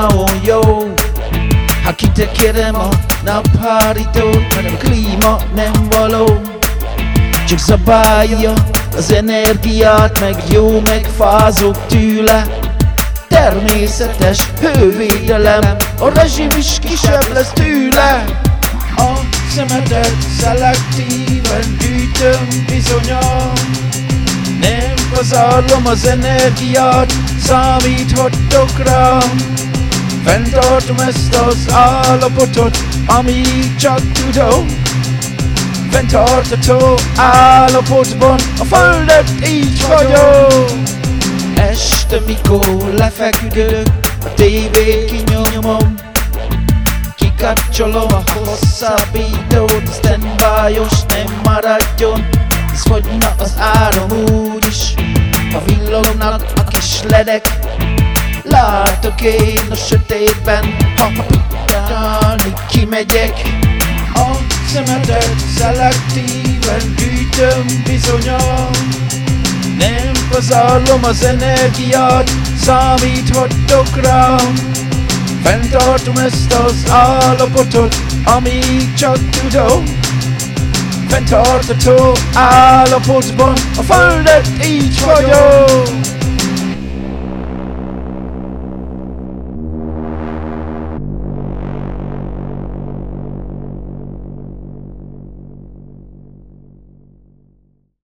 olyan jó. Ha kitekerem a naphárítót, mert a klíma nem való. Csak zabálja az energiát, meg jó, megfázok tőle. Természetes hővédelem, a rezsim is kisebb lesz tőle. A szemetet szelektíven gyűjtöm bizonyal. Nem pazarlom az energiát, számíthattok rám. Fenntartom ezt az állapotot, amíg csak tudom. Fenntartható állapotban a földet így vagyok. Este mikor lefeküdök, a tévét kinyomom. Kikapcsolom a hosszabbítót, standby-os nem maradjon. Ez fogyna az áram úgyis, ha villognak a kis ledek. Látok én a sötétben, ha pitálni kimegyek. A szemetet szelektíven gyűjtöm bizonyal. Nem pazarlom az energiát, számíthattok rám. Fenntartom ezt az állapotot, amíg csak tudom. Fenntartható állapotban a földet így vagyok.